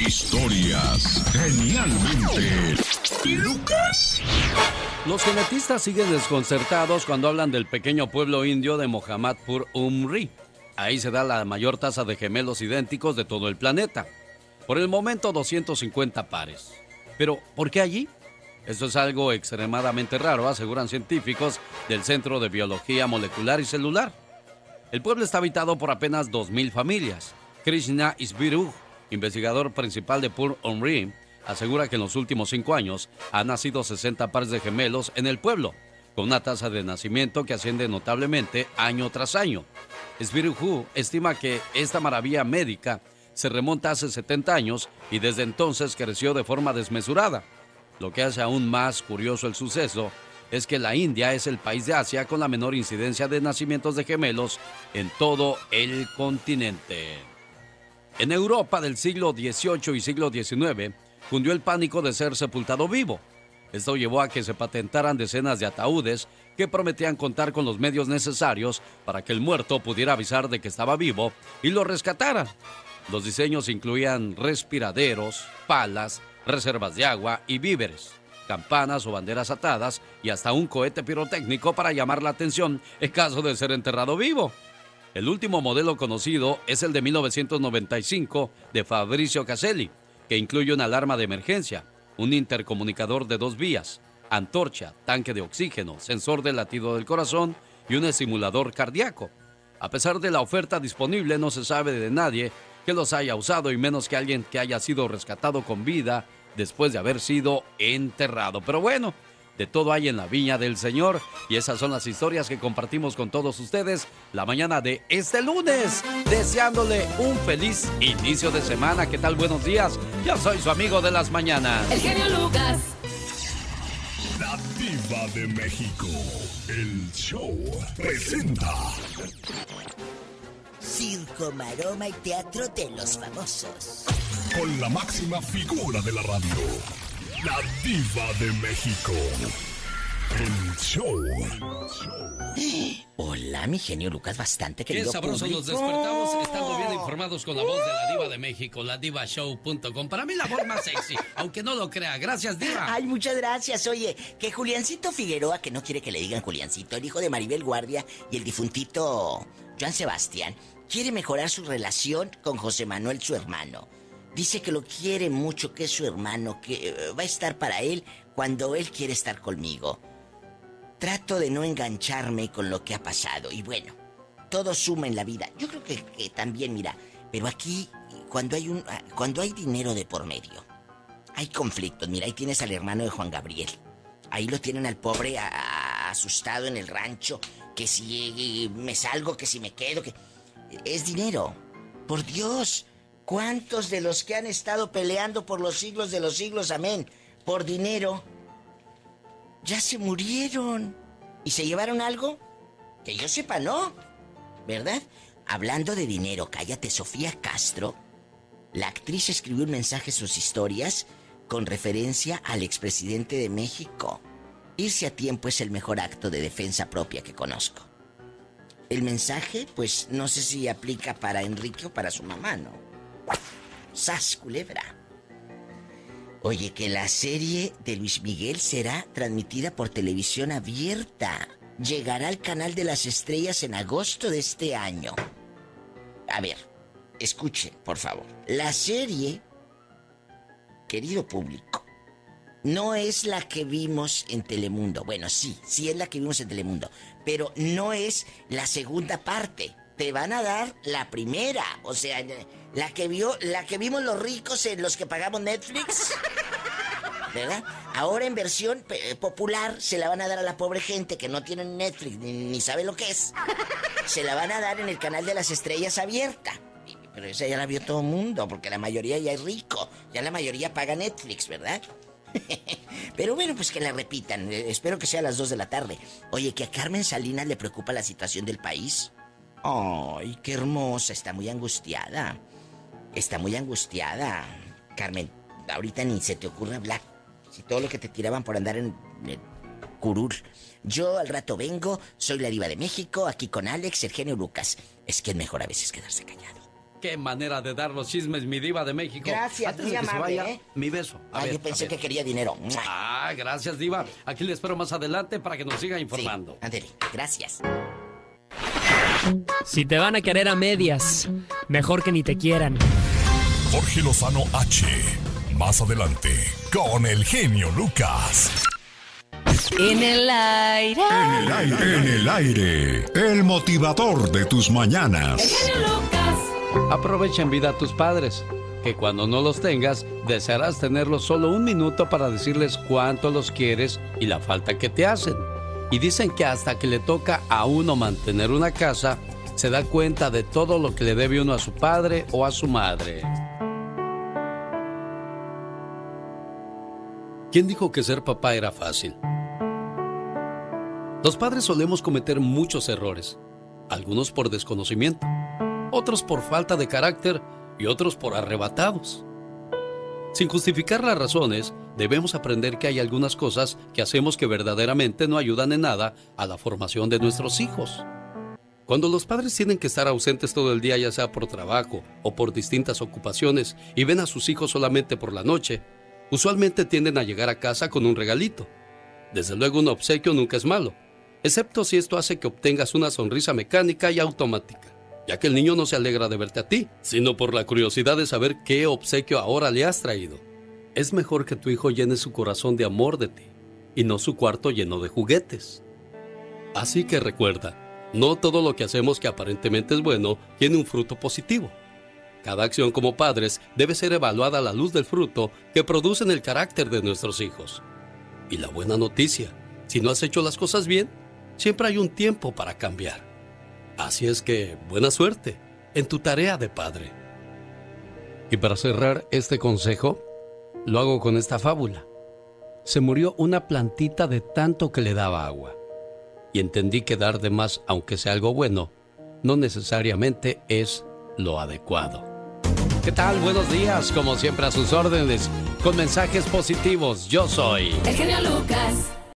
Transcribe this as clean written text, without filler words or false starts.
Historias genialmente Lucas. Los genetistas siguen desconcertados cuando hablan del pequeño pueblo indio de Mohammadpur Umri. Ahí se da la mayor tasa de gemelos idénticos de todo el planeta. Por el momento 250 pares. Pero, ¿por qué allí? Esto es algo extremadamente raro, aseguran científicos del Centro de Biología Molecular y Celular. El pueblo está habitado por apenas 2,000 familias. Krishna Isbiru, investigador principal de Pur Umri, asegura que en los últimos 5 años han nacido 60 pares de gemelos en el pueblo, con una tasa de nacimiento que asciende notablemente año tras año. Isbiru estima que esta maravilla médica se remonta hace 70 años y desde entonces creció de forma desmesurada. Lo que hace aún más curioso el suceso es que la India es el país de Asia con la menor incidencia de nacimientos de gemelos en todo el continente. En Europa del siglo XVIII y siglo XIX cundió el pánico de ser sepultado vivo. Esto llevó a que se patentaran decenas de ataúdes que prometían contar con los medios necesarios para que el muerto pudiera avisar de que estaba vivo y lo rescataran. Los diseños incluían respiraderos, palas, reservas de agua y víveres, campanas o banderas atadas y hasta un cohete pirotécnico para llamar la atención en caso de ser enterrado vivo. El último modelo conocido es el de 1995 de Fabrizio Caselli, que incluye una alarma de emergencia, un intercomunicador de 2 vías, antorcha, tanque de oxígeno, sensor del latido del corazón y un simulador cardíaco. A pesar de la oferta disponible, no se sabe de nadie que los haya usado y menos que alguien que haya sido rescatado con vida después de haber sido enterrado. Pero bueno, de todo hay en la viña del Señor y esas son las historias que compartimos con todos ustedes la mañana de este lunes, deseándole un feliz inicio de semana. ¿Qué tal? Buenos días, yo soy su amigo de las mañanas, el genio Lucas. La Diva de México, el show presenta Circo, maroma y teatro de los famosos. con la máxima figura de la radio, la Diva de México, el show. Hola, mi genio Lucas, bastante Qué querido sabrosos público. nos despertamos estando bien informados con la voz de la Diva de México, ladivashow.com. Para mí la voz más sexy, aunque no lo crea. Gracias, Diva. Ay, muchas gracias. Oye, que Juliancito Figueroa, que no quiere que le digan Juliancito, el hijo de Maribel Guardia y el difuntito Joan Sebastián, quiere mejorar su relación con José Manuel, su hermano. Dice que lo quiere mucho, que es su hermano, que va a estar para él cuando él quiere estar conmigo. Trato de no engancharme con lo que ha pasado. Y bueno, todo suma en la vida. Yo creo que también, mira, pero aquí, cuando hay dinero de por medio, hay conflictos. Mira, ahí tienes al hermano de Juan Gabriel. Ahí lo tienen al pobre asustado en el rancho. Que si me salgo, que si me quedo, que... Es dinero. Por Dios, ¿cuántos de los que han estado peleando por los siglos de los siglos, amén, por dinero, ya se murieron? ¿Y se llevaron algo? Que yo sepa, no, ¿verdad? Hablando de dinero, cállate, Sofía Castro, la actriz, escribió un mensaje en sus historias con referencia al expresidente de México. Irse a tiempo es el mejor acto de defensa propia que conozco. El mensaje, pues, no sé si aplica para Enrique o para su mamá, ¿no? ¡Sas, culebra! Oye, que la serie de Luis Miguel será transmitida por televisión abierta. Llegará al canal de las estrellas en agosto de este año. A ver, escuchen, por favor. La serie, querido público, no es la que vimos en Telemundo. Bueno, sí es la que vimos en Telemundo, pero no es la segunda parte. Te van a dar la primera, o sea, la que vimos los ricos en los que pagamos Netflix, ¿verdad? Ahora en versión popular se la van a dar a la pobre gente que no tiene Netflix ni sabe lo que es. Se la van a dar en el canal de las estrellas abierta. Pero esa ya la vio todo el mundo, porque la mayoría ya es rico. Ya la mayoría paga Netflix, ¿verdad? Pero bueno, pues que la repitan. Espero que sea a las 2 de la tarde. Oye, que a Carmen Salinas le preocupa la situación del país. Ay, qué hermosa. Está muy angustiada. Carmen, ahorita ni se te ocurre hablar. Si todo lo que te tiraban por andar en curul. Yo al rato vengo. Soy la Diva de México, aquí con Alex, el genio Lucas. Es que es mejor a veces quedarse callado. Qué manera de dar los chismes, mi diva de México. Gracias, Antes muy de que amable, se vaya, mi beso. Yo pensé que quería dinero. Gracias, diva. Aquí le espero más adelante para que nos siga informando. Sí, ándele, gracias. Si te van a querer a medias, mejor que ni te quieran. Jorge Lozano H. Más adelante, con el genio Lucas. En el aire. En el aire. El motivador de tus mañanas. El genio Lucas. Aprovecha en vida a tus padres, que cuando no los tengas, desearás tenerlos solo un minuto para decirles cuánto los quieres y la falta que te hacen. Y dicen que hasta que le toca a uno mantener una casa, se da cuenta de todo lo que le debe uno a su padre o a su madre. ¿Quién dijo que ser papá era fácil? Los padres solemos cometer muchos errores, algunos por desconocimiento, otros por falta de carácter y otros por arrebatados. Sin justificar las razones, debemos aprender que hay algunas cosas que hacemos que verdaderamente no ayudan en nada a la formación de nuestros hijos. Cuando los padres tienen que estar ausentes todo el día, ya sea por trabajo o por distintas ocupaciones, y ven a sus hijos solamente por la noche, usualmente tienden a llegar a casa con un regalito. Desde luego, un obsequio nunca es malo, excepto si esto hace que obtengas una sonrisa mecánica y automática, ya que el niño no se alegra de verte a ti, sino por la curiosidad de saber qué obsequio ahora le has traído. Es mejor que tu hijo llene su corazón de amor de ti, y no su cuarto lleno de juguetes. Así que recuerda, no todo lo que hacemos que aparentemente es bueno tiene un fruto positivo. Cada acción como padres debe ser evaluada a la luz del fruto que producen el carácter de nuestros hijos. Y la buena noticia, si no has hecho las cosas bien, siempre hay un tiempo para cambiar. Así es que, buena suerte en tu tarea de padre. Y para cerrar este consejo, lo hago con esta fábula. Se murió una plantita de tanto que le daba agua. Y entendí que dar de más, aunque sea algo bueno, no necesariamente es lo adecuado. ¿Qué tal? Buenos días, como siempre a sus órdenes, con mensajes positivos. Yo soy el genio Lucas.